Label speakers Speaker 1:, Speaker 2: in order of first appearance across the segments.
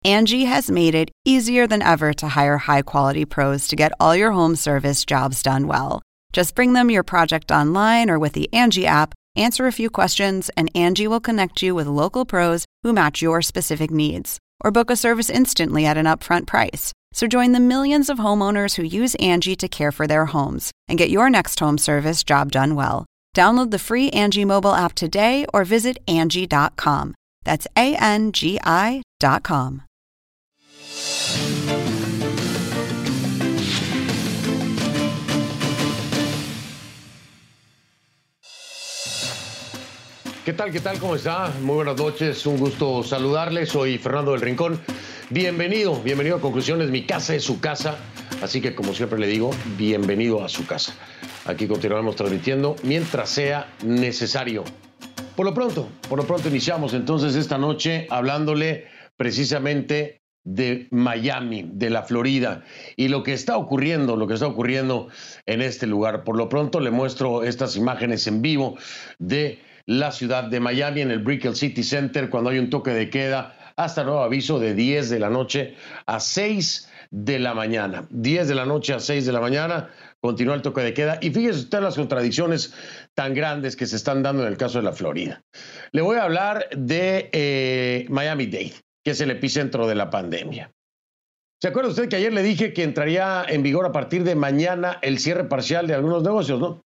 Speaker 1: Angie has made it easier than ever to hire high-quality pros to get all your home service jobs done well. Just bring them your project online or with the Angie app, answer a few questions, and Angie will connect you with local pros who match your specific needs. Or book a service instantly at an upfront price. So join the millions of homeowners who use Angie to care for their homes and get your next home service job done well. Download the free Angie mobile app today or visit Angie.com. That's ANGI.com.
Speaker 2: ¿Qué tal? ¿Qué tal? ¿Cómo está? Muy buenas noches, un gusto saludarles. Soy Fernando del Rincón. Bienvenido a Conclusiones. Mi casa es su casa, así que como siempre le digo, bienvenido a su casa. Aquí continuamos transmitiendo mientras sea necesario. Por lo pronto iniciamos entonces esta noche hablándole precisamente de Miami, de la Florida, y lo que está ocurriendo en este lugar. Por lo pronto le muestro estas imágenes en vivo de la ciudad de Miami, en el Brickell City Center, cuando hay un toque de queda hasta nuevo aviso de 10 de la noche a 6 de la mañana. 10 de la noche a 6 de la mañana continúa el toque de queda. Y fíjese usted las contradicciones tan grandes que se están dando en el caso de la Florida. Le voy a hablar de Miami-Dade, que es el epicentro de la pandemia. ¿Se acuerda usted que ayer le dije que entraría en vigor a partir de mañana el cierre parcial de algunos negocios, no?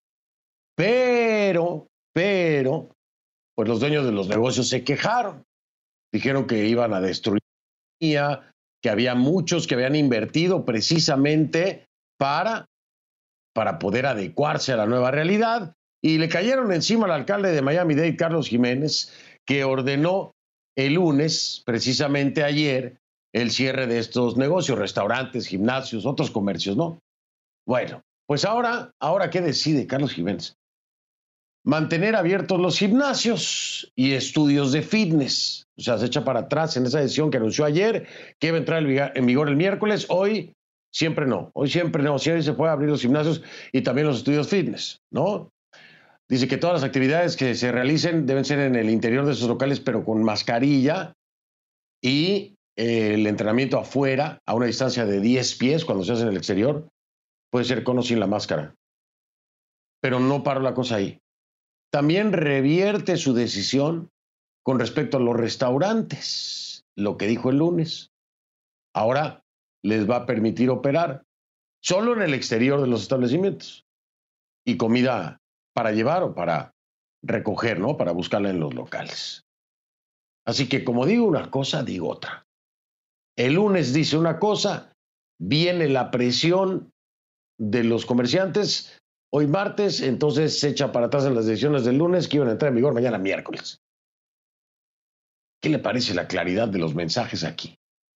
Speaker 2: Pero, pues los dueños de los negocios se quejaron. Dijeron que iban a destruir, que había muchos que habían invertido precisamente para poder adecuarse a la nueva realidad, y le cayeron encima al alcalde de Miami-Dade, Carlos Giménez, que ordenó el lunes, precisamente ayer, el cierre de estos negocios, restaurantes, gimnasios, otros comercios, ¿no? Bueno, pues ahora ¿qué decide Carlos Giménez? Mantener abiertos los gimnasios y estudios de fitness. O sea, se echa para atrás en esa decisión que anunció ayer, que iba a entrar en vigor el miércoles. Hoy siempre no. Siempre se puede abrir los gimnasios y también los estudios fitness, ¿no? Dice que todas las actividades que se realicen deben ser en el interior de esos locales, pero con mascarilla, y el entrenamiento afuera, a una distancia de 10 pies, cuando se hace en el exterior, puede ser con o sin la máscara. Pero no paró la cosa ahí. También revierte su decisión con respecto a los restaurantes, lo que dijo el lunes. Ahora les va a permitir operar solo en el exterior de los establecimientos, y comida para llevar o para recoger, ¿no? Para buscarla en los locales. Así que como digo una cosa, digo otra. El lunes dice una cosa, viene la presión de los comerciantes. Hoy martes, entonces se echa para atrás en las decisiones del lunes que iban a entrar en vigor mañana miércoles. ¿Qué le parece la claridad de los mensajes aquí?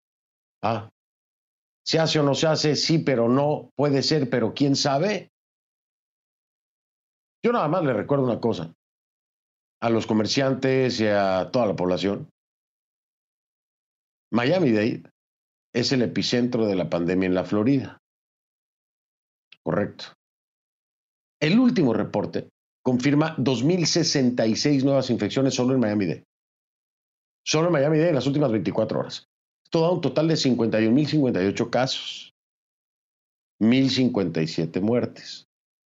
Speaker 2: ¿Se hace o no se hace? Sí, pero no. Puede ser, pero ¿quién sabe? Yo nada más le recuerdo una cosa a los comerciantes y a toda la población. Miami-Dade es el epicentro de la pandemia en la Florida. Correcto. El último reporte confirma 2.066 nuevas infecciones solo en Miami-Dade. Solo en Miami-Dade en las últimas 24 horas. Esto da un total de 51.058 casos. 1.057 muertes.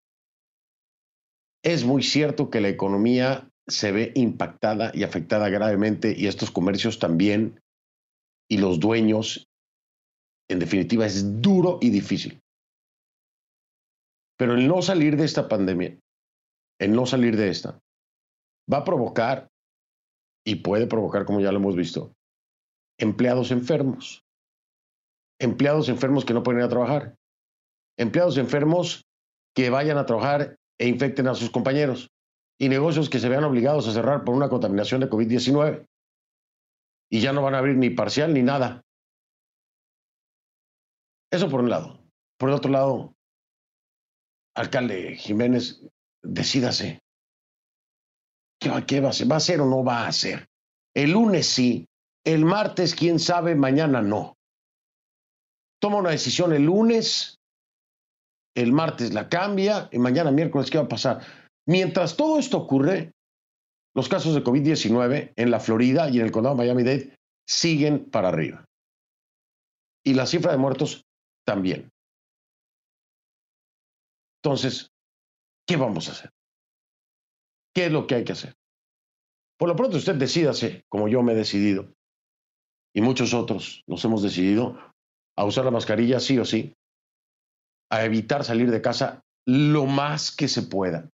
Speaker 2: Es muy cierto que la economía se ve impactada y afectada gravemente, y estos comercios también, y los dueños, en definitiva, es duro y difícil. Pero el no salir de esta pandemia, va a provocar, y puede provocar, como ya lo hemos visto, empleados enfermos que no pueden ir a trabajar, empleados enfermos que vayan a trabajar e infecten a sus compañeros, y negocios que se vean obligados a cerrar por una contaminación de COVID-19 y ya no van a abrir ni parcial ni nada. Eso por un lado. Por el otro lado, alcalde Giménez, decídase. ¿Qué va a hacer? ¿Va a hacer o no va a hacer? El lunes sí, el martes quién sabe, mañana no. Toma una decisión el lunes, el martes la cambia, y mañana miércoles ¿qué va a pasar? Mientras todo esto ocurre, los casos de COVID-19 en la Florida y en el condado de Miami-Dade siguen para arriba. y la cifra de muertos también. Entonces, ¿qué vamos a hacer? ¿Qué es lo que hay que hacer? Por lo pronto usted decídase, como yo me he decidido, y muchos otros nos hemos decidido, a usar la mascarilla sí o sí, a evitar salir de casa lo más que se pueda,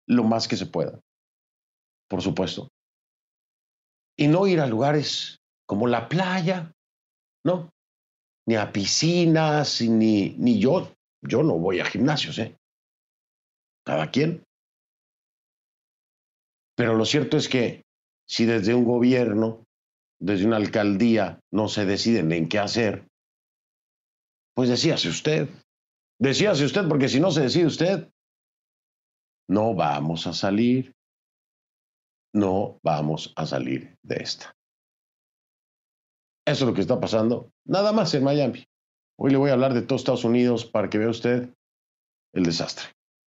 Speaker 2: por supuesto. Y no ir a lugares como la playa, ¿no? Ni a piscinas, ni yo no voy a gimnasios, ¿eh? Cada quien. Pero lo cierto es que si desde un gobierno, desde una alcaldía, no se deciden en qué hacer, pues decíase usted, porque si no se decide usted, no vamos a salir de esta. Eso es lo que está pasando, nada más en Miami. Hoy le voy a hablar de todo Estados Unidos para que vea usted el desastre.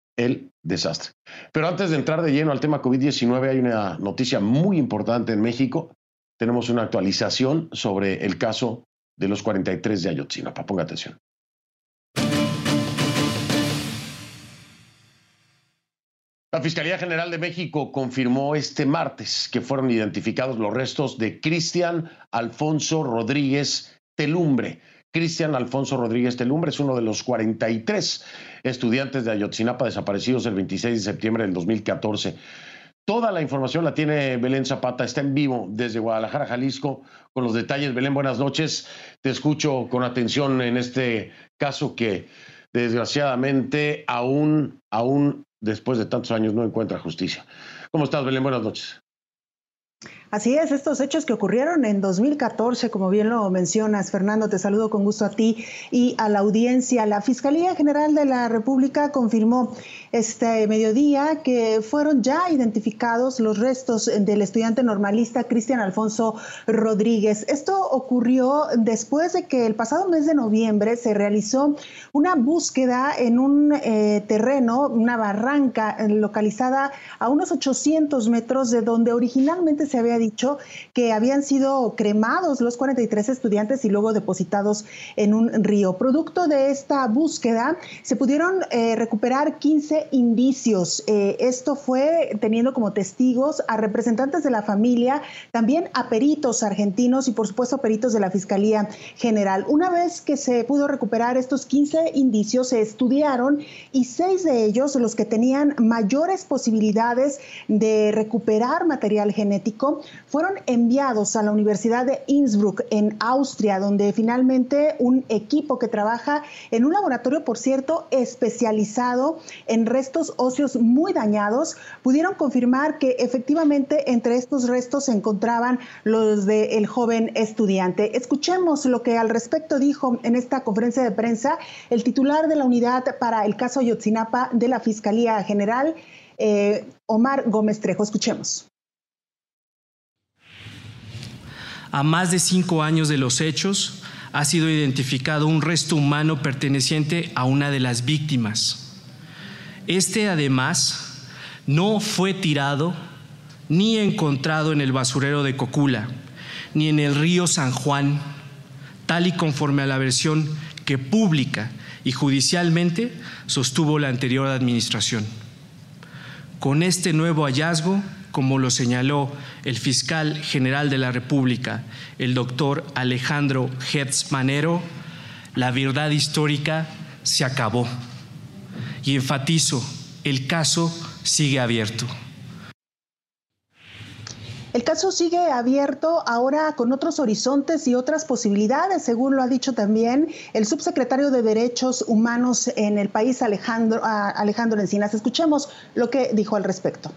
Speaker 2: Pero antes de entrar de lleno al tema COVID-19, hay una noticia muy importante en México. Tenemos una actualización sobre el caso de los 43 de Ayotzinapa. Ponga atención. La Fiscalía General de México confirmó este martes que fueron identificados los restos de Cristian Alfonso Rodríguez Telumbre. Cristian Alfonso Rodríguez Telumbre es uno de los 43 estudiantes de Ayotzinapa desaparecidos el 26 de septiembre del 2014. Toda la información la tiene Belén Zapata, está en vivo desde Guadalajara, Jalisco, con los detalles. Belén, buenas noches. Te escucho con atención en este caso que desgraciadamente aún después de tantos años no encuentra justicia. ¿Cómo estás, Belén? Buenas noches.
Speaker 3: Así es, estos hechos que ocurrieron en 2014, como bien lo mencionas, Fernando, te saludo con gusto a ti y a la audiencia. La Fiscalía General de la República confirmó este mediodía que fueron ya identificados los restos del estudiante normalista Cristian Alfonso Rodríguez. Esto ocurrió después de que el pasado mes de noviembre se realizó una búsqueda en un terreno, una barranca localizada a unos 800 metros de donde originalmente se había dicho que habían sido cremados los 43 estudiantes y luego depositados en un río. Producto de esta búsqueda se pudieron recuperar 15 indicios. Esto fue teniendo como testigos a representantes de la familia, también a peritos argentinos y por supuesto peritos de la Fiscalía General. Una vez que se pudo recuperar estos 15 indicios, se estudiaron y 6 de ellos, los que tenían mayores posibilidades de recuperar material genético, fueron enviados a la Universidad de Innsbruck en Austria, donde finalmente un equipo que trabaja en un laboratorio, por cierto, especializado en restos óseos muy dañados, pudieron confirmar que efectivamente entre estos restos se encontraban los del joven estudiante. Escuchemos lo que al respecto dijo en esta conferencia de prensa el titular de la unidad para el caso Ayotzinapa de la Fiscalía General, Omar Gómez Trejo. Escuchemos.
Speaker 4: A más de 5 años de los hechos, ha sido identificado un resto humano perteneciente a una de las víctimas. Este, además, no fue tirado ni encontrado en el basurero de Cocula, ni en el río San Juan, tal y conforme a la versión que pública y judicialmente sostuvo la anterior administración. Con este nuevo hallazgo, como lo señaló el fiscal general de la República, el doctor Alejandro Hertz Manero, la verdad histórica se acabó. Y enfatizo, el caso sigue abierto.
Speaker 3: El caso sigue abierto ahora con otros horizontes y otras posibilidades, según lo ha dicho también el subsecretario de Derechos Humanos en el país, Alejandro Encinas. Escuchemos lo que dijo al respecto.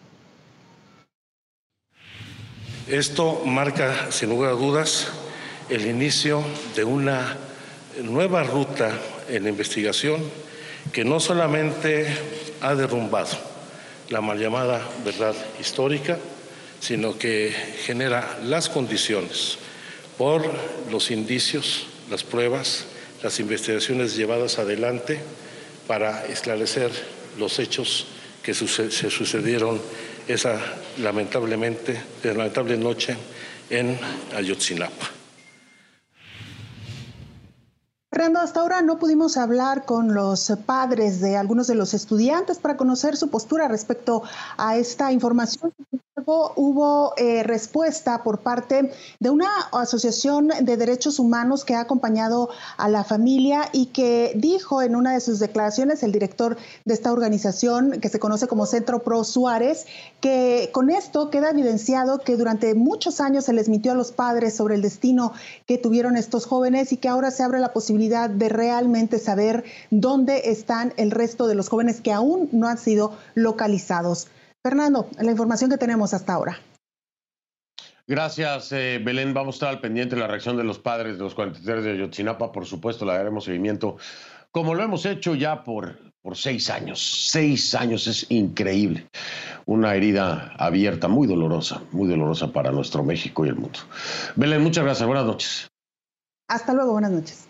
Speaker 5: Esto marca, sin lugar a dudas, el inicio de una nueva ruta en la investigación que no solamente ha derrumbado la mal llamada verdad histórica, sino que genera las condiciones por los indicios, las pruebas, las investigaciones llevadas adelante para esclarecer los hechos que se sucedieron esa lamentable noche en Ayotzinapa.
Speaker 3: Fernando, hasta ahora no pudimos hablar con los padres de algunos de los estudiantes para conocer su postura respecto a esta información. Luego hubo respuesta por parte de una asociación de derechos humanos que ha acompañado a la familia y que dijo en una de sus declaraciones, el director de esta organización que se conoce como Centro Pro Suárez, que con esto queda evidenciado que durante muchos años se les mintió a los padres sobre el destino que tuvieron estos jóvenes y que ahora se abre la posibilidad de realmente saber dónde están el resto de los jóvenes que aún no han sido localizados. Fernando, la información que tenemos hasta ahora.
Speaker 2: Gracias, Belén. Vamos a estar al pendiente de la reacción de los padres de los 43 de Ayotzinapa. Por supuesto, le daremos seguimiento, como lo hemos hecho ya por 6 años. 6 años es increíble. Una herida abierta, muy dolorosa para nuestro México y el mundo. Belén, muchas gracias. Buenas noches.
Speaker 3: Hasta luego, buenas noches.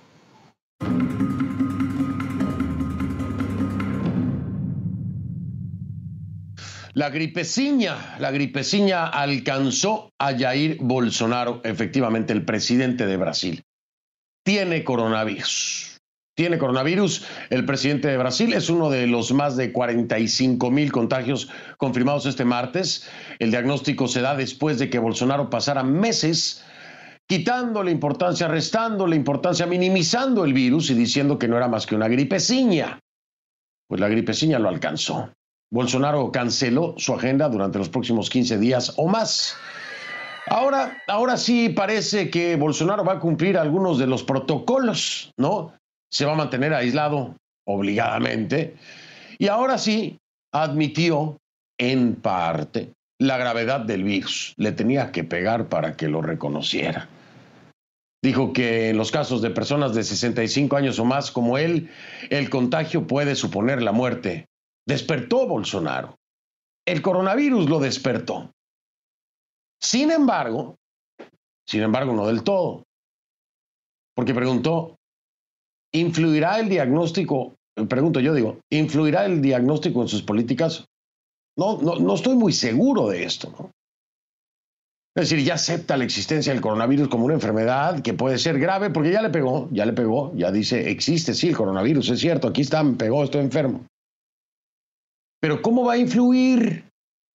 Speaker 2: La gripeciña alcanzó a Jair Bolsonaro, efectivamente el presidente de Brasil. Tiene coronavirus. El presidente de Brasil es uno de los más de 45,000 contagios confirmados este martes. El diagnóstico se da después de que Bolsonaro pasara meses quitándole importancia, restándole importancia, minimizando el virus y diciendo que no era más que una gripeciña. Pues la gripeciña lo alcanzó. Bolsonaro canceló su agenda durante los próximos 15 días o más. Ahora sí parece que Bolsonaro va a cumplir algunos de los protocolos, ¿no? Se va a mantener aislado obligadamente. Y ahora sí admitió, en parte, la gravedad del virus. Le tenía que pegar para que lo reconociera. Dijo que en los casos de personas de 65 años o más como él, el contagio puede suponer la muerte. Despertó Bolsonaro. El coronavirus lo despertó. Sin embargo, no del todo. Porque preguntó, ¿influirá el diagnóstico? ¿Influirá el diagnóstico en sus políticas? No estoy muy seguro de esto, ¿no? Es decir, ya acepta la existencia del coronavirus como una enfermedad que puede ser grave porque ya le pegó, ya dice, existe sí el coronavirus, es cierto, aquí está, me pegó, estoy enfermo. Pero ¿cómo va a influir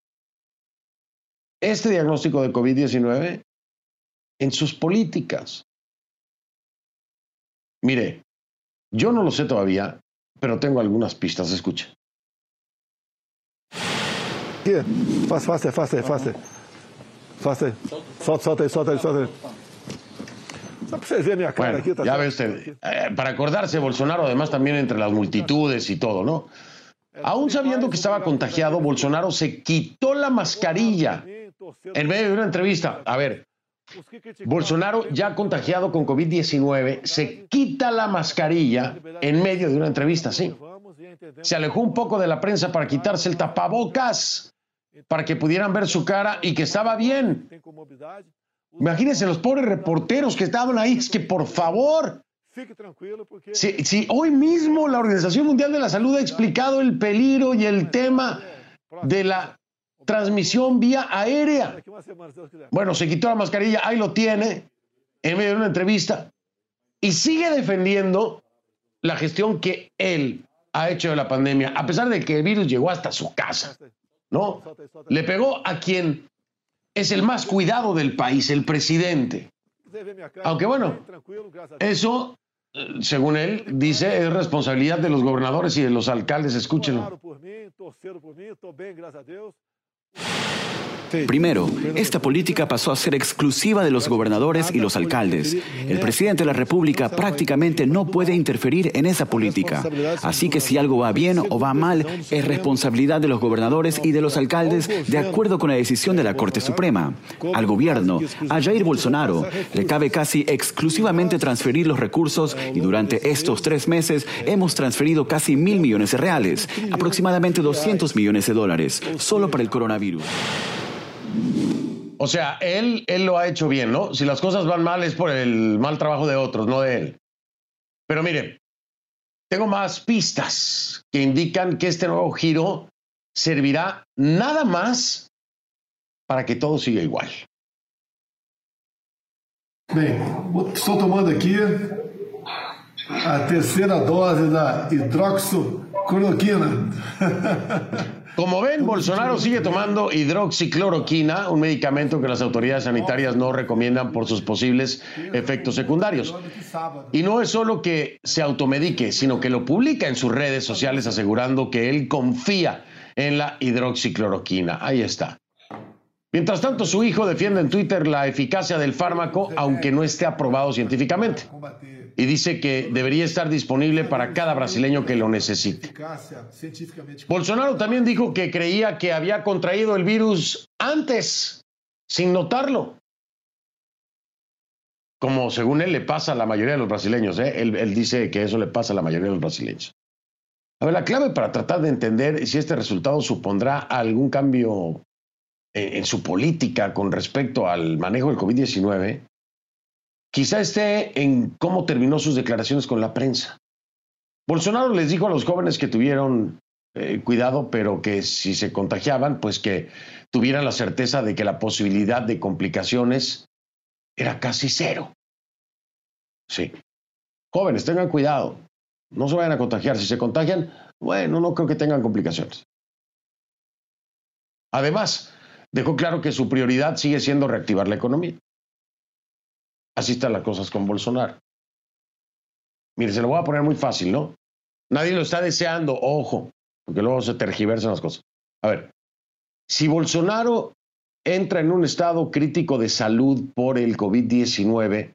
Speaker 2: este diagnóstico de COVID-19 en sus políticas? Mire, yo no lo sé todavía, pero tengo algunas pistas, escucha.
Speaker 6: Faça. Solta aí. Só para vocês verem minha cara aqui.
Speaker 2: Ya ve usted, para acordarse, Bolsonaro además también entre las multitudes y todo, ¿no? Aún sabiendo que estaba contagiado, Bolsonaro se quitó la mascarilla en medio de una entrevista. A ver, Bolsonaro ya contagiado con COVID-19 se quita la mascarilla en medio de una entrevista, sí. Se alejó un poco de la prensa para quitarse el tapabocas, para que pudieran ver su cara y que estaba bien. Imagínense los pobres reporteros que estaban ahí, es que por favor. Si hoy mismo la Organización Mundial de la Salud ha explicado el peligro y el tema de la transmisión vía aérea. Bueno, se quitó la mascarilla, ahí lo tiene, en medio de una entrevista, y sigue defendiendo la gestión que él ha hecho de la pandemia, a pesar de que el virus llegó hasta su casa, ¿no? Le pegó a quien es el más cuidado del país, el presidente. Aunque bueno, eso, según él, dice, es responsabilidad de los gobernadores y de los alcaldes. Escúchenlo.
Speaker 7: Primero, esta política pasó a ser exclusiva de los gobernadores y los alcaldes. El presidente de la República prácticamente no puede interferir en esa política. Así que si algo va bien o va mal, es responsabilidad de los gobernadores y de los alcaldes de acuerdo con la decisión de la Corte Suprema. Al gobierno, a Jair Bolsonaro, le cabe casi exclusivamente transferir los recursos y durante estos 3 meses hemos transferido casi 1.000 millones de reales, aproximadamente 200 millones de dólares, solo para el coronavirus.
Speaker 2: O sea, él lo ha hecho bien, ¿no? Si las cosas van mal es por el mal trabajo de otros, no de él. Pero mire, tengo más pistas que indican que este nuevo giro servirá nada más para que todo siga igual.
Speaker 6: Bem, estou tomando aqui a tercera dose da hidroxicloroquina.
Speaker 2: Como ven, Bolsonaro sigue tomando hidroxicloroquina, un medicamento que las autoridades sanitarias no recomiendan por sus posibles efectos secundarios. Y no es solo que se automedique, sino que lo publica en sus redes sociales asegurando que él confía en la hidroxicloroquina. Ahí está. Mientras tanto, su hijo defiende en Twitter la eficacia del fármaco, aunque no esté aprobado científicamente. Y dice que debería estar disponible para cada brasileño que lo necesite. Bolsonaro también dijo que creía que había contraído el virus antes, sin notarlo. Como según él le pasa a la mayoría de los brasileños, ¿eh? Él dice que eso le pasa a la mayoría de los brasileños. A ver, la clave para tratar de entender si este resultado supondrá algún cambio en su política con respecto al manejo del COVID-19, quizá esté en cómo terminó sus declaraciones con la prensa. Bolsonaro les dijo a los jóvenes que tuvieron cuidado, pero que si se contagiaban, pues que tuvieran la certeza de que la posibilidad de complicaciones era casi cero. Sí. Jóvenes, tengan cuidado. No se vayan a contagiar. Si se contagian, bueno, no creo que tengan complicaciones. Además, dejó claro que su prioridad sigue siendo reactivar la economía. Así están las cosas con Bolsonaro. Mire, se lo voy a poner muy fácil, ¿no? Nadie lo está deseando, ojo, porque luego se tergiversan las cosas. A ver, si Bolsonaro entra en un estado crítico de salud por el COVID-19,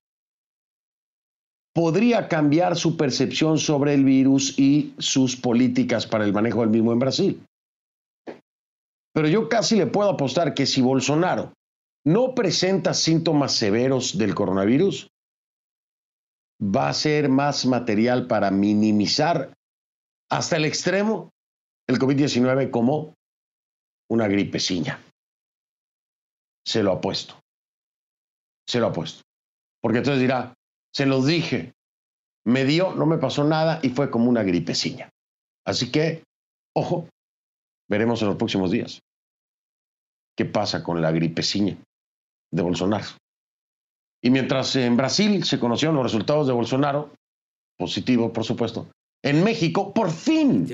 Speaker 2: podría cambiar su percepción sobre el virus y sus políticas para el manejo del mismo en Brasil. Pero yo casi le puedo apostar que si Bolsonaro no presenta síntomas severos del coronavirus, va a ser más material para minimizar hasta el extremo el COVID-19 como una gripeciña. Se lo apuesto. Se lo apuesto. Porque entonces dirá, se los dije, me dio, no me pasó nada y fue como una gripeciña. Así que, ojo, veremos en los próximos días qué pasa con la gripeciña de Bolsonaro. Y mientras en Brasil se conocieron los resultados de Bolsonaro, positivo, por supuesto, en México, por fin,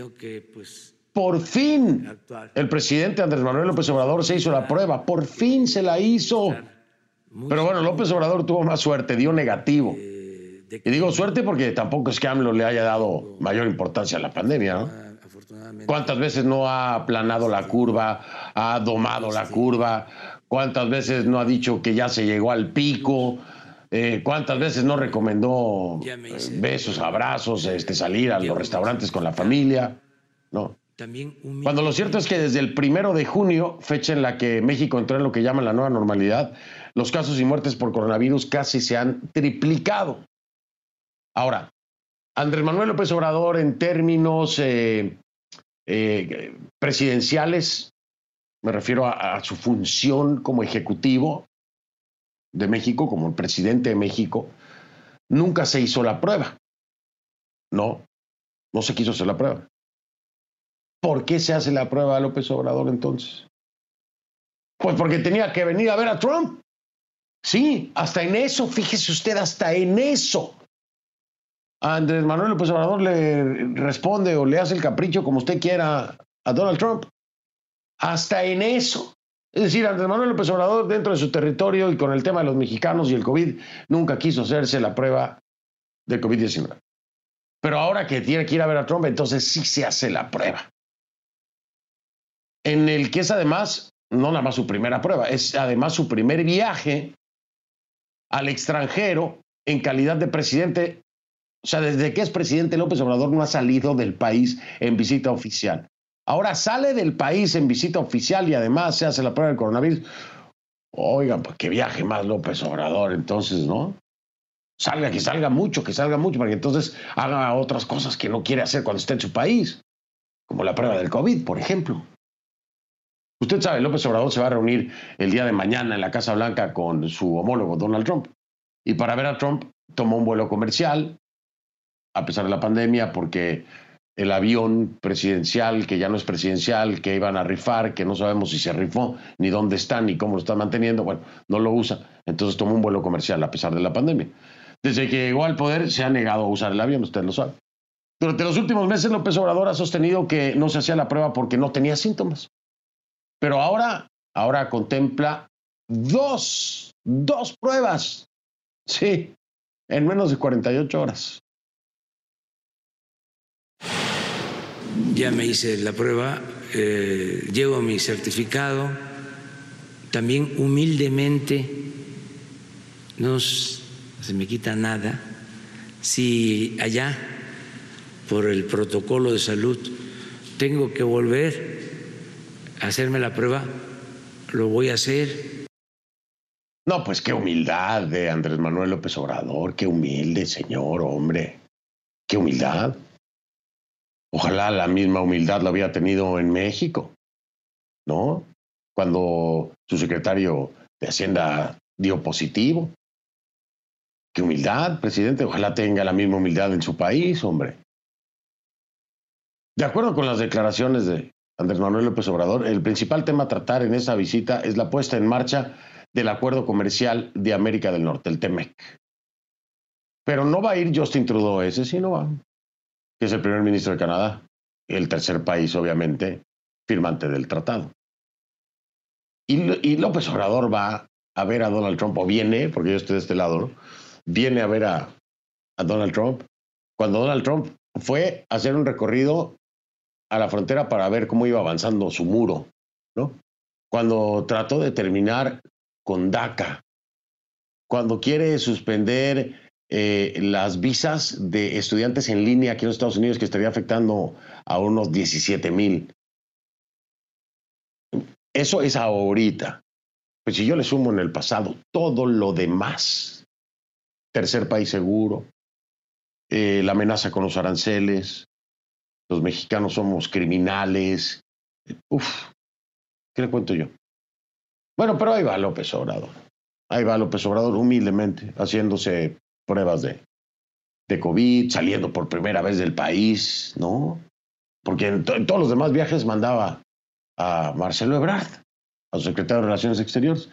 Speaker 2: el presidente Andrés Manuel López Obrador se hizo la prueba, por fin se la hizo. Pero bueno, López Obrador tuvo más suerte, dio negativo. Y digo suerte porque tampoco es que AMLO le haya dado mayor importancia a la pandemia, ¿no? ¿Cuántas veces no ha aplanado la curva, ha domado la curva? ¿Cuántas veces no ha dicho que ya se llegó al pico? ¿Cuántas veces no recomendó besos, abrazos, salir a los restaurantes con la familia? No. Cuando lo cierto es que desde el 1 de junio, fecha en la que México entró en lo que llaman la nueva normalidad, los casos y muertes por coronavirus casi se han triplicado. Ahora, Andrés Manuel López Obrador, en términos presidenciales, me refiero a su función como ejecutivo de México, como el presidente de México, nunca se hizo la prueba. No se quiso hacer la prueba. ¿Por qué se hace la prueba a López Obrador entonces? Pues porque tenía que venir a ver a Trump. Sí, hasta en eso, fíjese usted, hasta en eso. Andrés Manuel López Obrador le responde o le hace el capricho como usted quiera a Donald Trump. Hasta en eso. Es decir, Andrés Manuel López Obrador, dentro de su territorio y con el tema de los mexicanos y el COVID, nunca quiso hacerse la prueba de COVID-19. Pero ahora que tiene que ir a ver a Trump, entonces sí se hace la prueba. En el que es además, no nada más su primera prueba, es además su primer viaje al extranjero en calidad de presidente. O sea, desde que es presidente, López Obrador no ha salido del país en visita oficial. Ahora sale del país en visita oficial y además se hace la prueba del coronavirus. Oigan, pues que viaje más López Obrador entonces, ¿no? Que salga mucho, para que entonces haga otras cosas que no quiere hacer cuando esté en su país, como la prueba del COVID, por ejemplo. Usted sabe, López Obrador se va a reunir el día de mañana en la Casa Blanca con su homólogo Donald Trump. Y para ver a Trump tomó un vuelo comercial, a pesar de la pandemia, porque el avión presidencial, que ya no es presidencial, que iban a rifar, que no sabemos si se rifó, ni dónde está, ni cómo lo están manteniendo, bueno, no lo usa. Entonces tomó un vuelo comercial a pesar de la pandemia. Desde que llegó al poder se ha negado a usar el avión, usted lo sabe. Durante los últimos meses, López Obrador ha sostenido que no se hacía la prueba porque no tenía síntomas. Pero ahora contempla dos pruebas. Sí, en menos de 48 horas.
Speaker 8: Ya me hice la prueba, llevo mi certificado. También humildemente no se me quita nada. Si allá, por el protocolo de salud, tengo que volver a hacerme la prueba, lo voy a hacer.
Speaker 2: No, pues qué humildad de Andrés Manuel López Obrador, qué humilde señor, hombre, qué humildad. Ojalá la misma humildad la había tenido en México, ¿no? Cuando su secretario de Hacienda dio positivo. Qué humildad, presidente, ojalá tenga la misma humildad en su país, hombre. De acuerdo con las declaraciones de Andrés Manuel López Obrador, el principal tema a tratar en esa visita es la puesta en marcha del Acuerdo Comercial de América del Norte, el TEMEC. Pero no va a ir Justin Trudeau, ese sí no va, que es el primer ministro de Canadá, el tercer país, obviamente, firmante del tratado. Y López Obrador va a ver a Donald Trump, o viene, porque yo estoy de este lado, ¿no? Viene a ver a Donald Trump, cuando Donald Trump fue a hacer un recorrido a la frontera para ver cómo iba avanzando su muro, ¿no? Cuando trató de terminar con DACA, cuando quiere suspender las visas de estudiantes en línea aquí en los Estados Unidos, que estaría afectando a unos 17,000. Eso es ahorita. Pues si yo le sumo en el pasado todo lo demás, tercer país seguro, la amenaza con los aranceles, los mexicanos somos criminales. ¿Qué le cuento yo? Bueno, pero ahí va López Obrador. Ahí va López Obrador humildemente, haciéndose pruebas de COVID, saliendo por primera vez del país, ¿no? Porque en todos los demás viajes mandaba a Marcelo Ebrard, a su secretario de Relaciones Exteriores.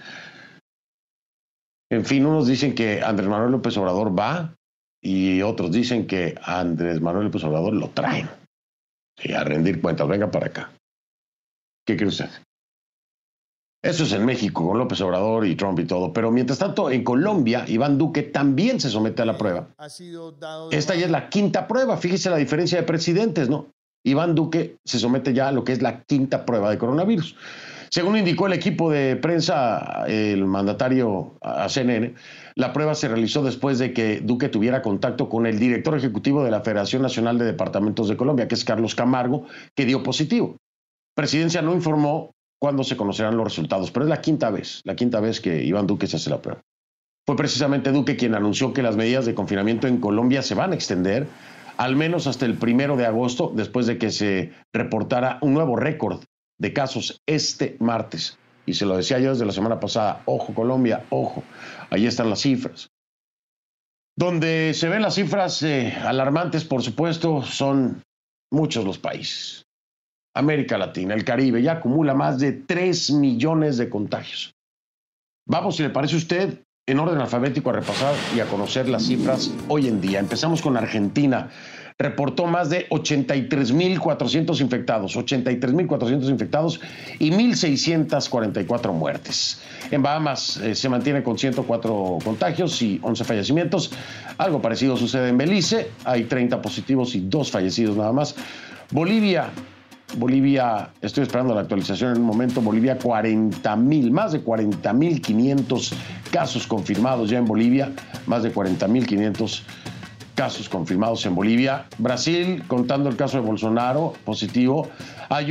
Speaker 2: En fin, unos dicen que Andrés Manuel López Obrador va y otros dicen que a Andrés Manuel López Obrador lo traen. Sí, a rendir cuentas, venga para acá. ¿Qué cree usted? Eso es en México, con López Obrador y Trump y todo. Pero mientras tanto, en Colombia, Iván Duque también se somete a la prueba. Esta ya es la quinta prueba. Fíjese la diferencia de presidentes, ¿no? Iván Duque se somete ya a lo que es la quinta prueba de coronavirus. Según indicó el equipo de prensa, el mandatario a CNN, la prueba se realizó después de que Duque tuviera contacto con el director ejecutivo de la Federación Nacional de Departamentos de Colombia, que es Carlos Camargo, que dio positivo. Presidencia no informó cuándo se conocerán los resultados, pero es la quinta vez que Iván Duque se hace la prueba. Fue precisamente Duque quien anunció que las medidas de confinamiento en Colombia se van a extender al menos hasta el 1 de agosto, después de que se reportara un nuevo récord de casos este martes. Y se lo decía yo desde la semana pasada, ojo Colombia, ojo, ahí están las cifras. Donde se ven las cifras alarmantes, por supuesto, son muchos los países. América Latina, el Caribe, ya acumula más de 3 millones de contagios. Vamos, si le parece a usted, en orden alfabético a repasar y a conocer las cifras hoy en día. Empezamos con Argentina. Reportó más de 83,400 infectados, 83,400 infectados y 1,644 muertes. En Bahamas se mantiene con 104 contagios y 11 fallecimientos. Algo parecido sucede en Belice. Hay 30 positivos y 2 fallecidos nada más. Bolivia, estoy esperando la actualización en un momento. Bolivia, 40,000, más de 40,500 casos confirmados ya en Bolivia. Más de 40,500 casos confirmados en Bolivia. Brasil, contando el caso de Bolsonaro, positivo, hay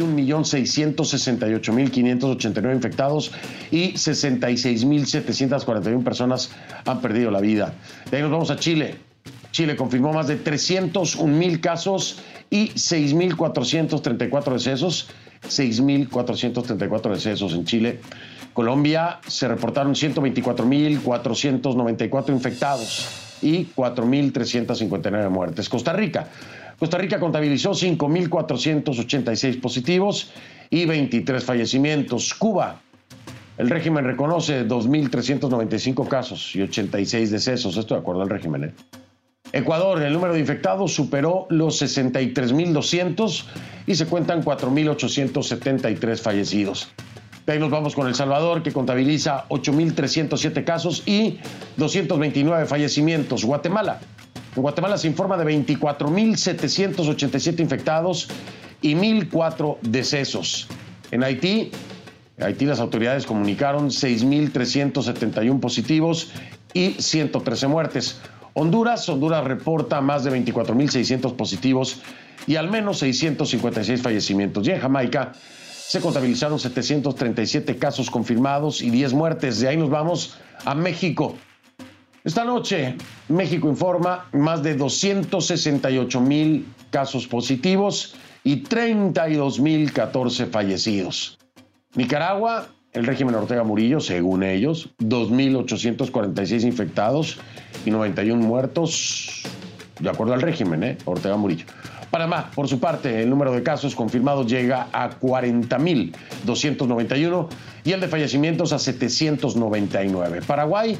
Speaker 2: 1,668,589 infectados y 66,741 personas han perdido la vida. De ahí nos vamos a Chile. Chile confirmó más de 301,000 casos y 6,434 decesos. 6,434 decesos en Chile. Colombia, se reportaron 124,494 infectados y 4,359 muertes. Costa Rica contabilizó 5,486 positivos y 23 fallecimientos. Cuba El régimen reconoce 2.395 casos y 86 decesos. Esto de acuerdo al régimen. Ecuador, el número de infectados superó los 63.200 y se cuentan 4.873 fallecidos. De ahí nos vamos con El Salvador, que contabiliza 8.307 casos y 229 fallecimientos. Guatemala. En Guatemala se informa de 24.787 infectados y 1.004 decesos. En Haití las autoridades comunicaron 6.371 positivos y 113 muertes. Honduras reporta más de 24.600 positivos y al menos 656 fallecimientos. Y en Jamaica se contabilizaron 737 casos confirmados y 10 muertes. De ahí nos vamos a México. Esta noche, México informa más de 268,000 casos positivos y 32,014 fallecidos. Nicaragua, el régimen Ortega Murillo, según ellos, 2,846 infectados y 91 muertos, de acuerdo al régimen, Ortega Murillo. Panamá, por su parte, el número de casos confirmados llega a 40,291 y el de fallecimientos a 799. Paraguay,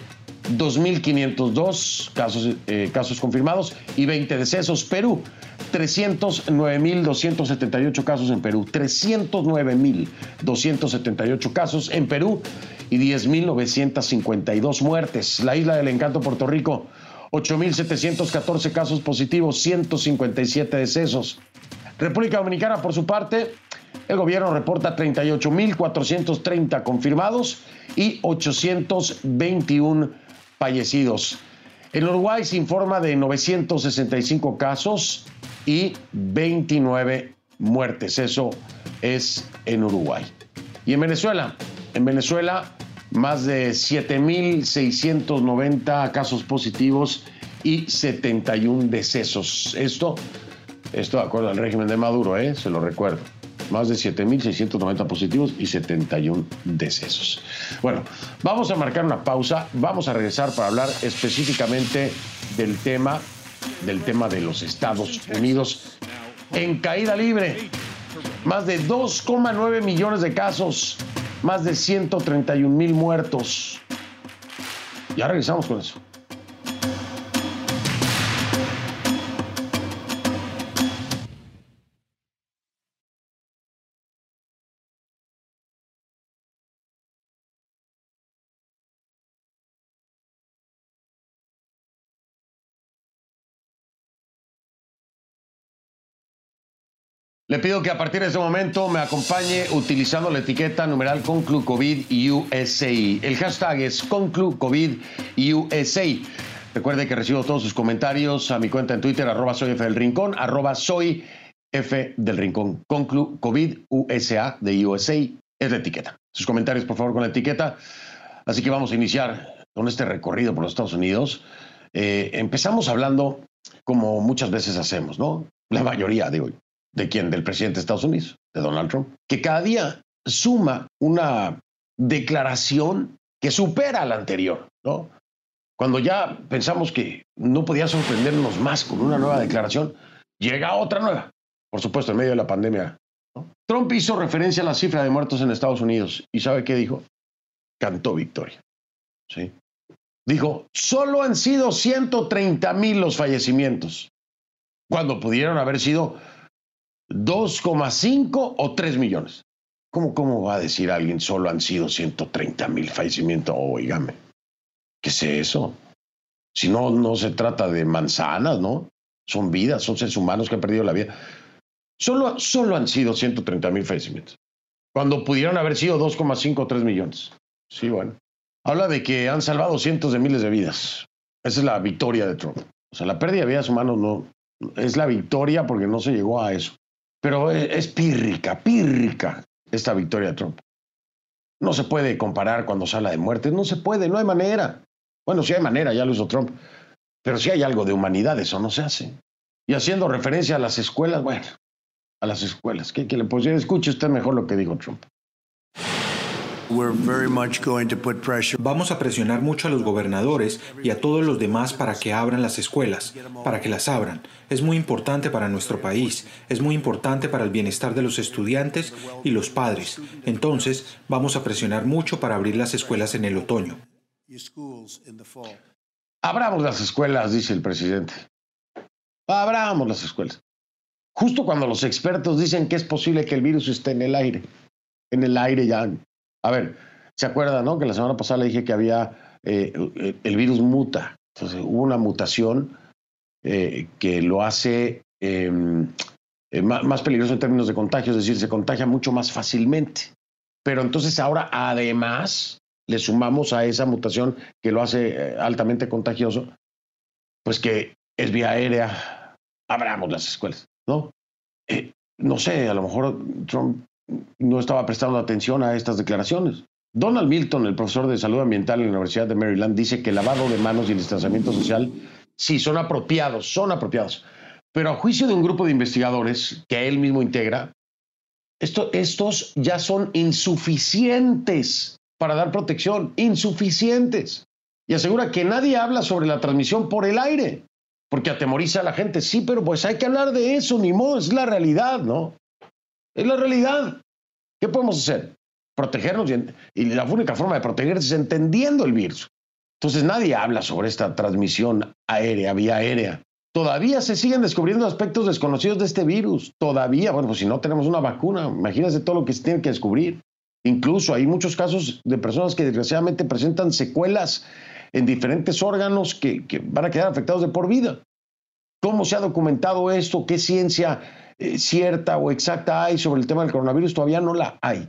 Speaker 2: 2,502 casos confirmados y 20 decesos. Perú, 309,278 casos en Perú. 309,278 casos en Perú y 10,952 muertes. La Isla del Encanto, Puerto Rico, 8,714 casos positivos, 157 decesos. República Dominicana, por su parte, el gobierno reporta 38,430 confirmados y 821 fallecidos. En Uruguay se informa de 965 casos y 29 muertes. Eso es en Uruguay. Y en Venezuela, más de 7,690 casos positivos y 71 decesos. Esto de acuerdo al régimen de Maduro, se lo recuerdo. Más de 7,690 positivos y 71 decesos. Bueno, vamos a marcar una pausa. Vamos a regresar para hablar específicamente del tema de los Estados Unidos en caída libre. Más de 2,9 millones de casos, más de 131,000 muertos. Ya regresamos con eso. Le pido que a partir de este momento me acompañe utilizando la etiqueta numeral ConcluCovidUSA. El hashtag es ConcluCovidUSA. Recuerde que recibo todos sus comentarios a mi cuenta en Twitter, @soyfdelrincón, @soyfdelrincón. ConcluCovidUSA de USA es la etiqueta. Sus comentarios, por favor, con la etiqueta. Así que vamos a iniciar con este recorrido por los Estados Unidos. Empezamos hablando, como muchas veces hacemos, ¿no? La mayoría, digo yo. ¿De quién? Del presidente de Estados Unidos, de Donald Trump, que cada día suma una declaración que supera a la anterior, ¿no? Cuando ya pensamos que no podía sorprendernos más con una nueva declaración, llega otra nueva, por supuesto, en medio de la pandemia, ¿no? Trump hizo referencia a la cifra de muertos en Estados Unidos y ¿sabe qué dijo? Cantó victoria, ¿sí? Dijo, solo han sido 130,000 los fallecimientos, cuando pudieron haber sido 2,5 o 3 millones. ¿Cómo va a decir alguien solo han sido 130,000 fallecimientos? Oígame, ¿qué es eso? Si no se trata de manzanas, ¿no? Son vidas, son seres humanos que han perdido la vida. Solo han sido 130,000 fallecimientos, cuando pudieron haber sido 2,5 o 3 millones. Sí, bueno. Habla de que han salvado cientos de miles de vidas. Esa es la victoria de Trump. O sea, la pérdida de vidas humanas no es la victoria porque no se llegó a eso. Pero es pírrica esta victoria de Trump. No se puede comparar cuando se habla de muertes, no se puede, no hay manera. Bueno, sí hay manera, ya lo hizo Trump, pero si hay algo de humanidad, eso no se hace. Y haciendo referencia a las escuelas, a las escuelas, ¿qué le puedo decir? Escuche usted mejor lo que dijo Trump.
Speaker 9: Vamos a presionar mucho a los gobernadores y a todos los demás para que abran las escuelas, para que las abran. Es muy importante para nuestro país, es muy importante para el bienestar de los estudiantes y los padres. Entonces, vamos a presionar mucho para abrir las escuelas en el otoño.
Speaker 2: Abramos las escuelas, dice el presidente. Abramos las escuelas. Justo cuando los expertos dicen que es posible que el virus esté en el aire. En el aire ya. A ver, ¿se acuerdan, no? Que la semana pasada le dije que había el virus muta. Entonces hubo una mutación que lo hace más peligroso en términos de contagio, es decir, se contagia mucho más fácilmente. Pero entonces ahora además le sumamos a esa mutación que lo hace altamente contagioso, pues que es vía aérea. Abramos las escuelas, ¿no? No sé, a lo mejor Trump no estaba prestando atención a estas declaraciones. Donald Milton, el profesor de salud ambiental en la Universidad de Maryland, dice que el lavado de manos y el distanciamiento social sí son apropiados. Pero a juicio de un grupo de investigadores que él mismo integra, estos ya son insuficientes para dar protección, insuficientes. Y asegura que nadie habla sobre la transmisión por el aire, porque atemoriza a la gente. Sí, pero pues hay que hablar de eso, ni modo, es la realidad, ¿no? Es la realidad. ¿Qué podemos hacer? Protegernos, y la única forma de protegerse es entendiendo el virus. Entonces nadie habla sobre esta transmisión aérea, vía aérea. Todavía se siguen descubriendo aspectos desconocidos de este virus. Todavía, bueno, pues si no tenemos una vacuna, imagínense todo lo que se tiene que descubrir. Incluso hay muchos casos de personas que desgraciadamente presentan secuelas en diferentes órganos que van a quedar afectados de por vida. ¿Cómo se ha documentado esto? ¿Qué ciencia cierta o exacta hay sobre el tema del coronavirus? Todavía no la hay.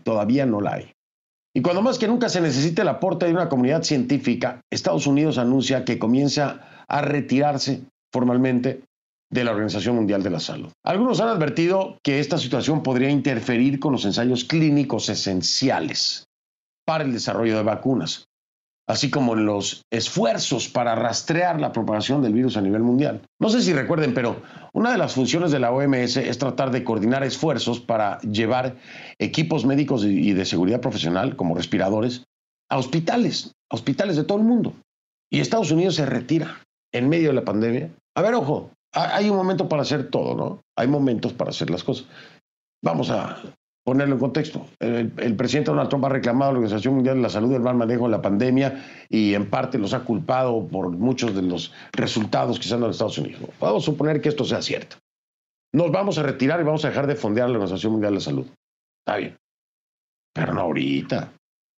Speaker 2: Y cuando más que nunca se necesita el aporte de una comunidad científica, Estados Unidos anuncia que comienza a retirarse formalmente de la Organización Mundial de la Salud. Algunos han advertido que esta situación podría interferir con los ensayos clínicos esenciales para el desarrollo de vacunas, así como en los esfuerzos para rastrear la propagación del virus a nivel mundial. No sé si recuerden, pero una de las funciones de la OMS es tratar de coordinar esfuerzos para llevar equipos médicos y de seguridad profesional, como respiradores, a hospitales de todo el mundo. Y Estados Unidos se retira en medio de la pandemia. A ver, ojo, hay un momento para hacer todo, ¿no? Hay momentos para hacer las cosas. Vamos a ponerlo en contexto. El presidente Donald Trump ha reclamado a la Organización Mundial de la Salud el mal manejo de la pandemia y en parte los ha culpado por muchos de los resultados que se han dado en Estados Unidos. Vamos a suponer que esto sea cierto. Nos vamos a retirar y vamos a dejar de fondear a la Organización Mundial de la Salud. Está bien. Pero no ahorita.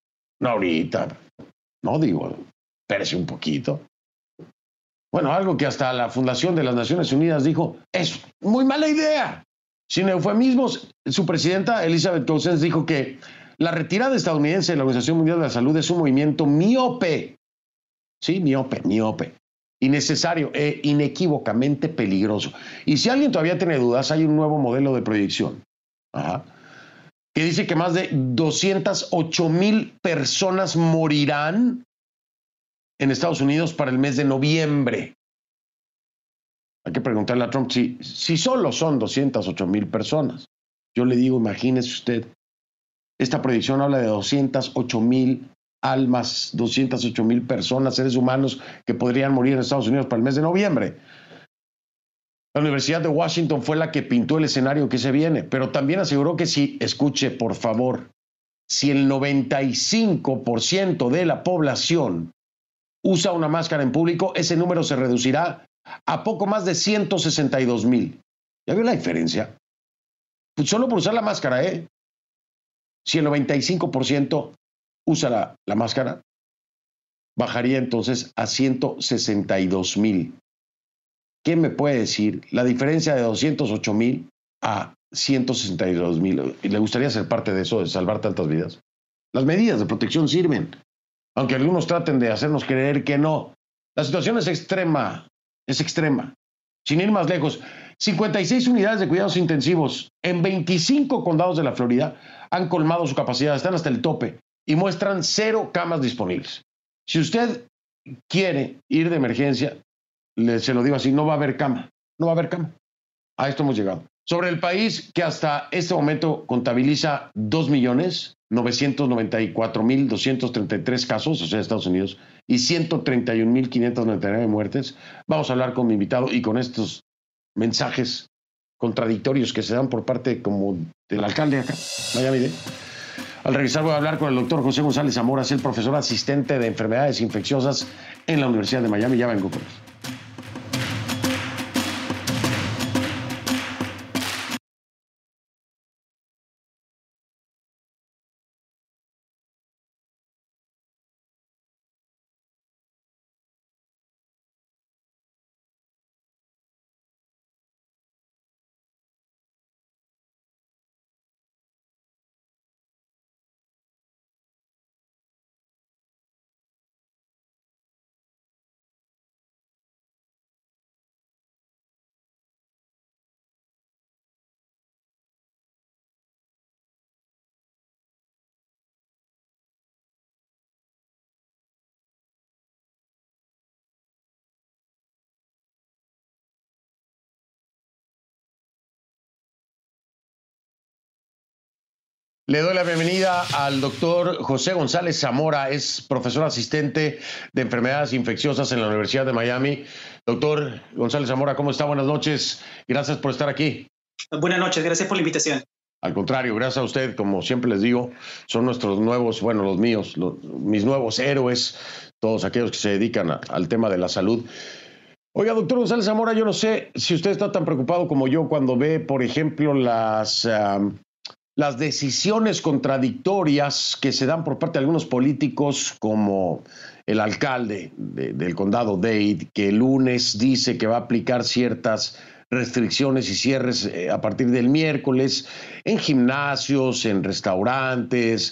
Speaker 2: No digo, espérese un poquito. Bueno, algo que hasta la Fundación de las Naciones Unidas dijo, es muy mala idea. Sin eufemismos, su presidenta Elizabeth Cousins dijo que la retirada estadounidense de la Organización Mundial de la Salud es un movimiento miope. Sí, miope. Innecesario e inequívocamente peligroso. Y si alguien todavía tiene dudas, hay un nuevo modelo de proyección. Que dice que más de 208,000 personas morirán en Estados Unidos para el mes de noviembre. Hay que preguntarle a Trump si solo son 208,000 personas. Yo le digo, imagínese usted, esta proyección habla de 208,000 almas, 208,000 personas, seres humanos que podrían morir en Estados Unidos para el mes de noviembre. La Universidad de Washington fue la que pintó el escenario que se viene, pero también aseguró que escuche por favor, si el 95% de la población usa una máscara en público, ese número se reducirá a poco más de 162,000. ¿Ya vio la diferencia? Pues solo por usar la máscara, Si el 95% usa la máscara, bajaría entonces a 162,000. ¿Qué me puede decir? La diferencia de 208,000 a 162,000. ¿Le gustaría ser parte de eso, de salvar tantas vidas? Las medidas de protección sirven, aunque algunos traten de hacernos creer que no. La situación es extrema. Sin ir más lejos, 56 unidades de cuidados intensivos en 25 condados de la Florida han colmado su capacidad, están hasta el tope y muestran 0 camas disponibles. Si usted quiere ir de emergencia, se lo digo así, no va a haber cama. A esto hemos llegado. Sobre el país que hasta este momento contabiliza 2 millones, 994.233 casos, o sea, Estados Unidos, y 131.599 muertes. Vamos a hablar con mi invitado y con estos mensajes contradictorios que se dan por parte como del alcalde acá, Miami-Dade. Al regresar voy a hablar con el doctor José González Zamora, es el profesor asistente de enfermedades infecciosas en la Universidad de Miami. Ya vengo con él. Le doy la bienvenida al doctor José González Zamora, es profesor asistente de enfermedades infecciosas en la Universidad de Miami. Doctor González Zamora, ¿cómo está? Buenas noches. Gracias por estar aquí.
Speaker 10: Buenas noches, gracias por la invitación.
Speaker 2: Al contrario, gracias a usted. Como siempre les digo, son nuestros nuevos, bueno, los míos, mis nuevos héroes, todos aquellos que se dedican al tema de la salud. Oiga, doctor González Zamora, yo no sé si usted está tan preocupado como yo cuando ve, por ejemplo, las decisiones contradictorias que se dan por parte de algunos políticos, como el alcalde del condado Dade, que el lunes dice que va a aplicar ciertas restricciones y cierres a partir del miércoles en gimnasios, en restaurantes,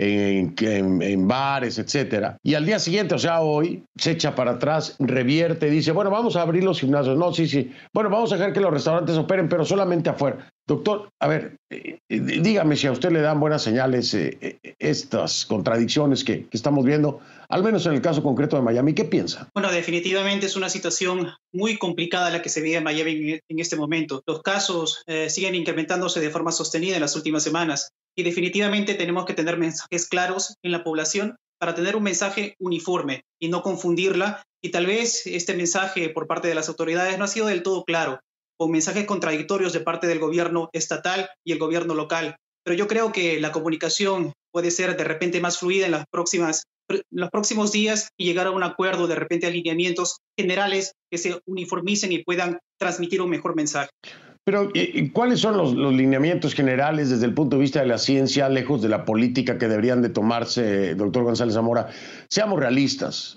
Speaker 2: en bares, etcétera. Y al día siguiente, o sea, hoy, se echa para atrás, revierte, dice, bueno, vamos a abrir los gimnasios. No, sí. Bueno, vamos a dejar que los restaurantes operen, pero solamente afuera. Doctor, a ver, dígame si a usted le dan buenas señales estas contradicciones que estamos viendo, al menos en el caso concreto de Miami. ¿Qué piensa?
Speaker 10: Bueno, definitivamente es una situación muy complicada la que se vive en Miami en este momento. Los casos siguen incrementándose de forma sostenida en las últimas semanas y definitivamente tenemos que tener mensajes claros en la población para tener un mensaje uniforme y no confundirla. Y tal vez este mensaje por parte de las autoridades no ha sido del todo claro, con mensajes contradictorios de parte del gobierno estatal y el gobierno local. Pero yo creo que la comunicación puede ser de repente más fluida en los próximos días y llegar a un acuerdo, de repente alineamientos generales que se uniformicen y puedan transmitir un mejor mensaje.
Speaker 2: Pero, ¿cuáles son los lineamientos generales desde el punto de vista de la ciencia, lejos de la política, que deberían de tomarse, doctor González Zamora? Seamos realistas.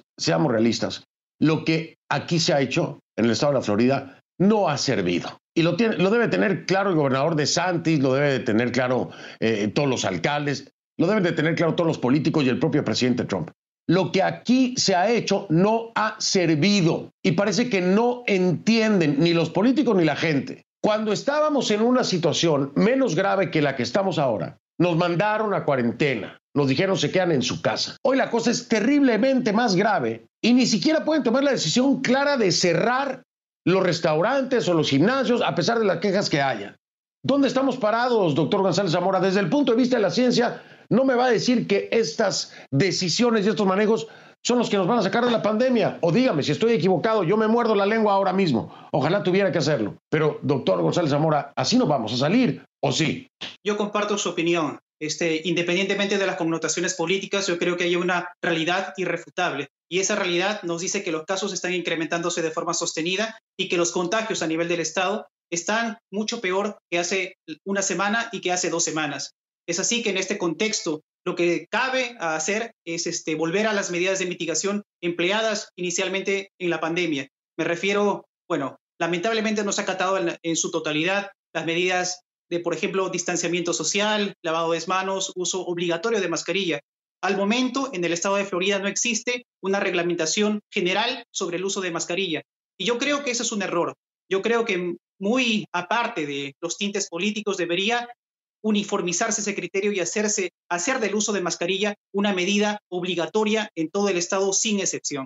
Speaker 2: Lo que aquí se ha hecho en el estado de la Florida no ha servido. Y lo debe tener claro el gobernador DeSantis, lo debe de tener claro todos los alcaldes, lo deben de tener claro todos los políticos y el propio presidente Trump. Lo que aquí se ha hecho no ha servido y parece que no entienden ni los políticos ni la gente. Cuando estábamos en una situación menos grave que la que estamos ahora, nos mandaron a cuarentena, nos dijeron se quedan en su casa. Hoy la cosa es terriblemente más grave y ni siquiera pueden tomar la decisión clara de cerrar los restaurantes o los gimnasios a pesar de las quejas que haya. ¿Dónde estamos parados, doctor González Zamora? Desde el punto de vista de la ciencia, no me va a decir que estas decisiones y estos manejos son los que nos van a sacar de la pandemia. O dígame si estoy equivocado, yo me muerdo la lengua ahora mismo. Ojalá tuviera que hacerlo. Pero, doctor González Zamora, ¿así no vamos a salir o sí?
Speaker 10: Yo comparto su opinión. Independientemente de las connotaciones políticas, yo creo que hay una realidad irrefutable. Y esa realidad nos dice que los casos están incrementándose de forma sostenida y que los contagios a nivel del Estado están mucho peor que hace una semana y que hace 2 semanas. Es así que en este contexto lo que cabe hacer es volver a las medidas de mitigación empleadas inicialmente en la pandemia. Me refiero, bueno, lamentablemente no se ha acatado en su totalidad las medidas de, por ejemplo, distanciamiento social, lavado de manos, uso obligatorio de mascarilla. Al momento, en el estado de Florida no existe una reglamentación general sobre el uso de mascarilla. Y yo creo que ese es un error. Yo creo que muy aparte de los tintes políticos debería uniformizarse ese criterio y hacer del uso de mascarilla una medida obligatoria en todo el estado sin excepción.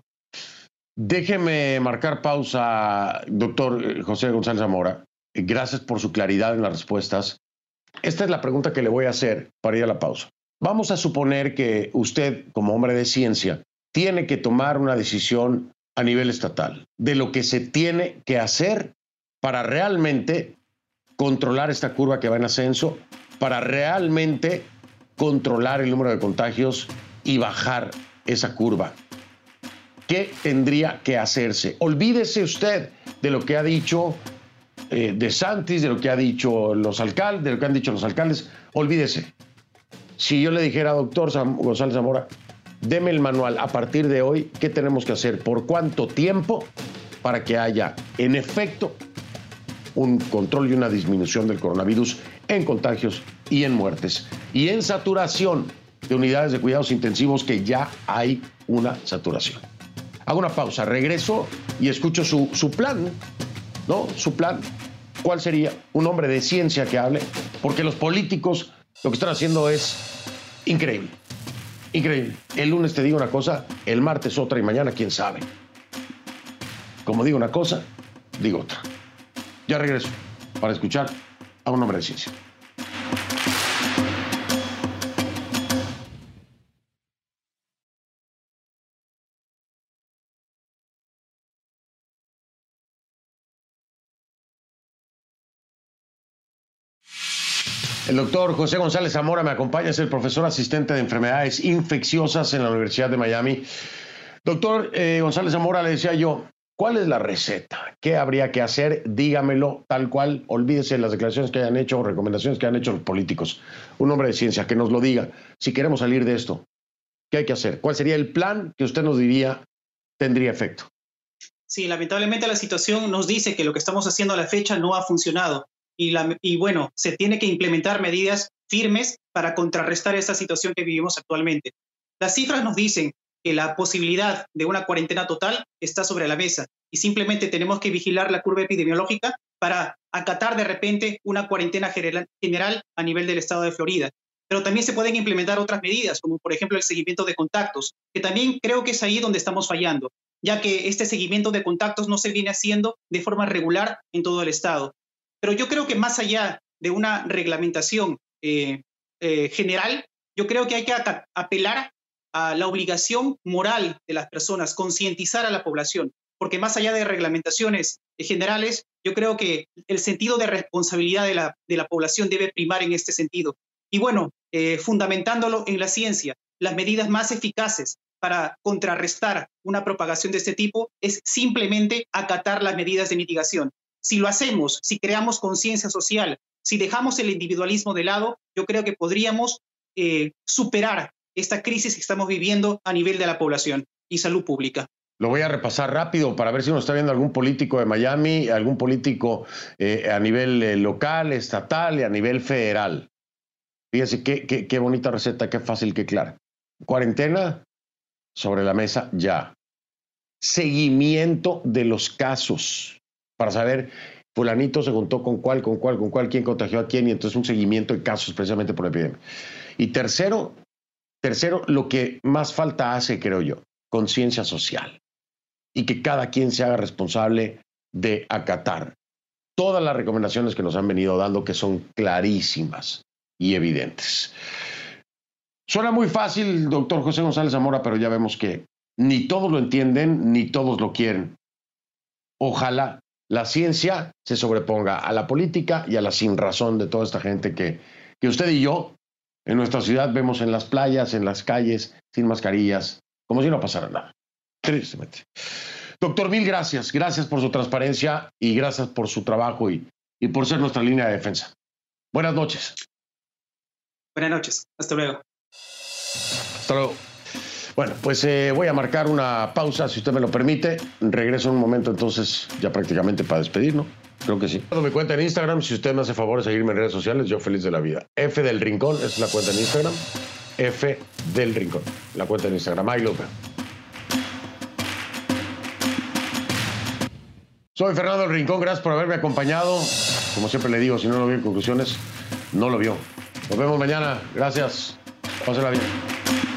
Speaker 2: Déjeme marcar pausa, doctor José González Zamora. Gracias por su claridad en las respuestas. Esta es la pregunta que le voy a hacer para ir a la pausa. Vamos a suponer que usted, como hombre de ciencia, tiene que tomar una decisión a nivel estatal de lo que se tiene que hacer para realmente controlar esta curva que va en ascenso, para realmente controlar el número de contagios y bajar esa curva. ¿Qué tendría que hacerse? Olvídese usted de lo que ha dicho DeSantis, de lo que ha dicho los alcaldes, de lo que han dicho los alcaldes. Olvídese. Si yo le dijera, doctor González Zamora, deme el manual a partir de hoy, ¿qué tenemos que hacer? ¿Por cuánto tiempo? Para que haya, en efecto, un control y una disminución del coronavirus en contagios y en muertes. Y en saturación de unidades de cuidados intensivos, que ya hay una saturación. Hago una pausa, regreso y escucho su plan, ¿no? Su plan. ¿Cuál sería? Un hombre de ciencia que hable, porque los políticos lo que están haciendo es increíble. Increíble. El lunes te digo una cosa, el martes otra y mañana quién sabe. Como digo una cosa, digo otra. Ya regreso para escuchar a un hombre de ciencia. El doctor José González Zamora me acompaña, es el profesor asistente de enfermedades infecciosas en la Universidad de Miami. Doctor González Zamora, le decía yo, ¿cuál es la receta? ¿Qué habría que hacer? Dígamelo tal cual, olvídese de las declaraciones que hayan hecho o recomendaciones que hayan hecho los políticos. Un hombre de ciencia que nos lo diga. Si queremos salir de esto, ¿qué hay que hacer? ¿Cuál sería el plan que usted nos diría tendría efecto?
Speaker 10: Sí, lamentablemente la situación nos dice que lo que estamos haciendo a la fecha no ha funcionado. Y bueno, se tiene que implementar medidas firmes para contrarrestar esta situación que vivimos actualmente. Las cifras nos dicen que la posibilidad de una cuarentena total está sobre la mesa y simplemente tenemos que vigilar la curva epidemiológica para acatar de repente una cuarentena general a nivel del estado de Florida. Pero también se pueden implementar otras medidas, como por ejemplo el seguimiento de contactos, que también creo que es ahí donde estamos fallando, ya que este seguimiento de contactos no se viene haciendo de forma regular en todo el estado. Pero yo creo que más allá de una reglamentación general, yo creo que hay que apelar a la obligación moral de las personas, concientizar a la población, porque más allá de reglamentaciones generales, yo creo que el sentido de responsabilidad de la población debe primar en este sentido. Y bueno, fundamentándolo en la ciencia, las medidas más eficaces para contrarrestar una propagación de este tipo es simplemente acatar las medidas de mitigación. Si lo hacemos, si creamos conciencia social, si dejamos el individualismo de lado, yo creo que podríamos superar esta crisis que estamos viviendo a nivel de la población y salud pública.
Speaker 2: Lo voy a repasar rápido para ver si nos está viendo algún político de Miami, algún político a nivel local, estatal y a nivel federal. Fíjense qué bonita receta, qué fácil, qué clara. Cuarentena sobre la mesa ya. Seguimiento de los casos para saber fulanito se juntó con cuál, quién contagió a quién, y entonces un seguimiento de casos precisamente por la epidemia. Y tercero, lo que más falta hace, creo yo, conciencia social y que cada quien se haga responsable de acatar todas las recomendaciones que nos han venido dando, que son clarísimas y evidentes. Suena muy fácil, doctor José González Zamora, pero ya vemos que ni todos lo entienden, ni todos lo quieren. Ojalá la ciencia se sobreponga a la política y a la sinrazón de toda esta gente que usted y yo en nuestra ciudad vemos en las playas, en las calles, sin mascarillas, como si no pasara nada. Tristemente. Doctor, mil gracias. Gracias por su transparencia y gracias por su trabajo y por ser nuestra línea de defensa. Buenas noches.
Speaker 10: Buenas noches. Hasta luego.
Speaker 2: Hasta luego. Bueno, pues voy a marcar una pausa, si usted me lo permite. Regreso en un momento, entonces, ya prácticamente para despedir, ¿no? Creo que sí. Me cuenta en Instagram, si usted me hace favor de seguirme en redes sociales, yo feliz de la vida. F del Rincón, es la cuenta en Instagram. F del Rincón, la cuenta en Instagram. Ahí lo veo. Soy Fernando del Rincón, gracias por haberme acompañado. Como siempre le digo, si no lo vio en conclusiones, no lo vio. Nos vemos mañana. Gracias. Pásenla bien.